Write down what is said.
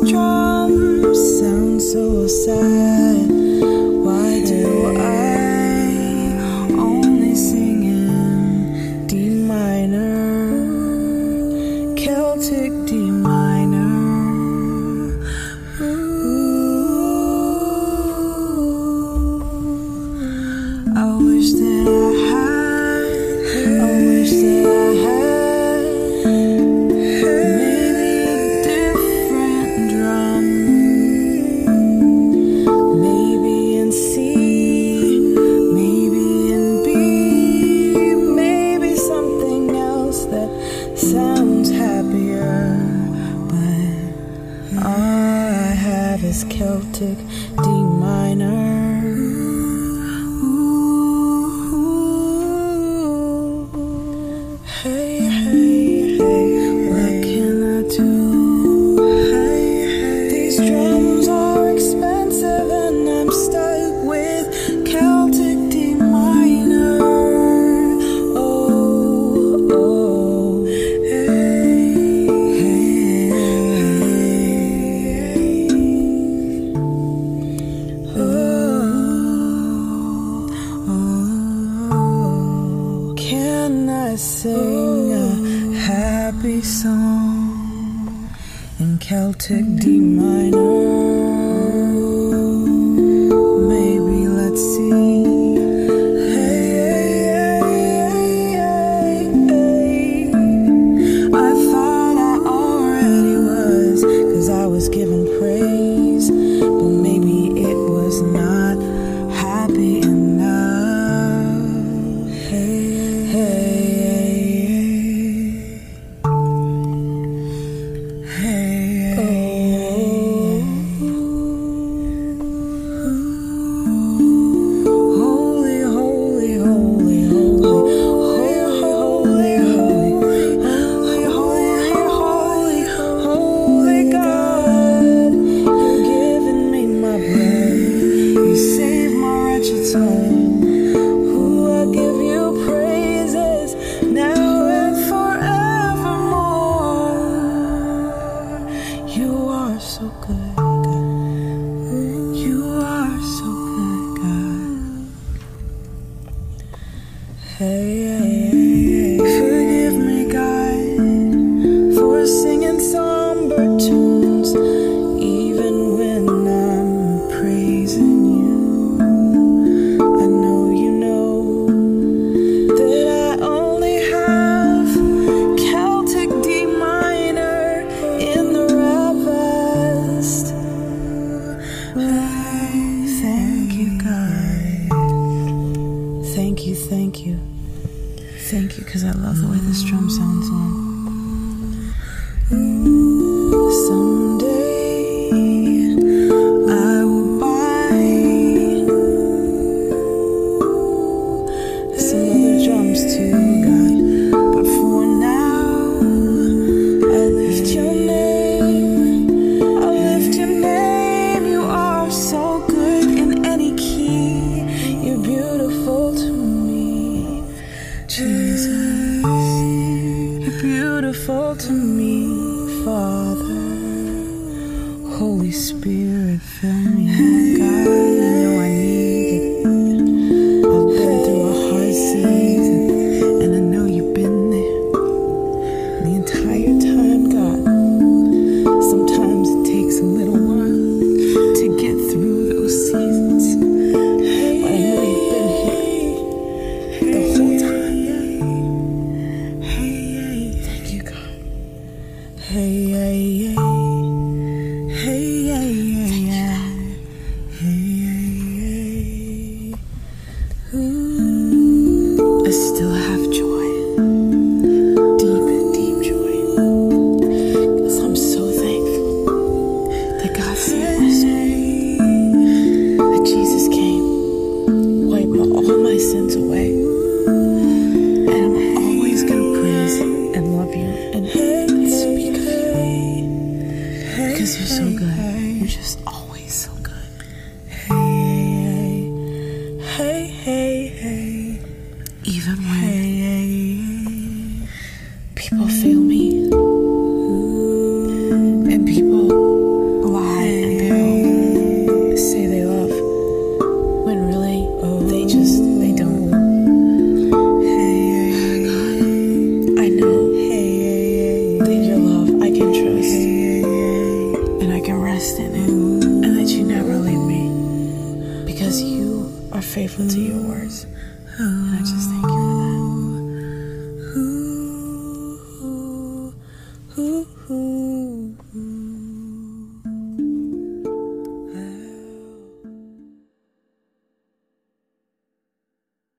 drums sound so sad. Why do I only sing in D minor, Celtic D minor? I wish that I wish that I had maybe a different drum, maybe in C, maybe in B, maybe something else that sounds happier, but all I have is Celtic D minor. Hey, hey, hey, what can I do? Hey, hey, these drums are expensive and I'm stuck with Celtic D minor. Oh, oh, hey, hey, oh, can I sing a happy song in Celtic D minor? Maybe let's see. Hey, hey, hey, hey. I thought I already was, 'cause I was given praise, but maybe it was not happy enough. Hey, hey. You are so good, God. You are so good, God. Hey, hey, hey, forgive me, God, for singing somber tunes, even when I'm praising you. I know you know that I only have Celtic D minor in the thank you, God. Thank you, thank you. Thank you, because I love the way this drum sounds on. Someday I will buy some other drums too, God. But for now, I lift your name. I lift your name. You are so good in any key. You're beautiful to me, Jesus. You're beautiful to me, Father. Holy Spirit, fill me, God. I know I need it. I've been through a hard season, and I know you've been there the entire time, God. Sometimes it takes a little while to get through those seasons, but I know you've been here the whole time. Hey, thank you, God. Hey, hey, hey. Hey, hey, hey, hey. Hey, hey, hey. Ooh, I still have joy. Deep, deep joy. 'Cause I'm so thankful that God saved my soul. That Jesus came, wiped all my sins away. And I'm always gonna praise and love you and speak of you. Because you're so good. You're just always